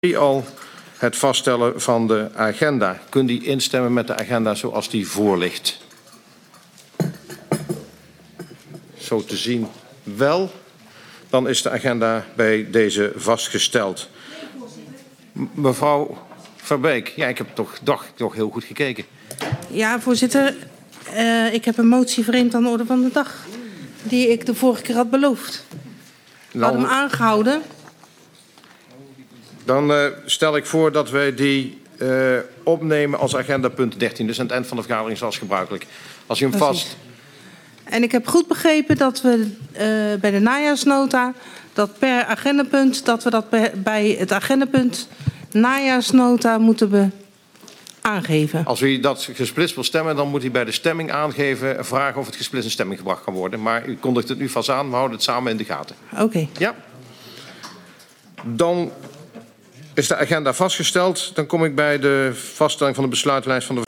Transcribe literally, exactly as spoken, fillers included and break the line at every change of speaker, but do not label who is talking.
al het vaststellen van de agenda. Kunt u instemmen met de agenda zoals die voor ligt? Zo te zien wel. Dan is de agenda bij deze vastgesteld. M mevrouw Verbeek, ja, ik heb toch, toch, toch heel goed gekeken.
Ja, voorzitter. Uh, ik heb een motie vreemd aan de orde van de dag. Die ik de vorige keer had beloofd. Ik had hem aangehouden.
Dan uh, stel ik voor dat wij die uh, opnemen als agenda punt dertien. Dus aan het eind van de vergadering zoals gebruikelijk. Als u hem
Precies.
vast...
En ik heb goed begrepen dat we uh, bij de najaarsnota, dat per agendapunt, dat we dat per, bij het agendapunt najaarsnota moeten be aangeven.
Als u dat gesplitst wil stemmen, dan moet u bij de stemming aangeven, vragen of het gesplitst in stemming gebracht kan worden. Maar u kondigt het nu vast aan, we houden het samen in de gaten.
Oké. Okay.
Ja. Dan is de agenda vastgesteld. Dan kom ik bij de vaststelling van de besluitenlijst van de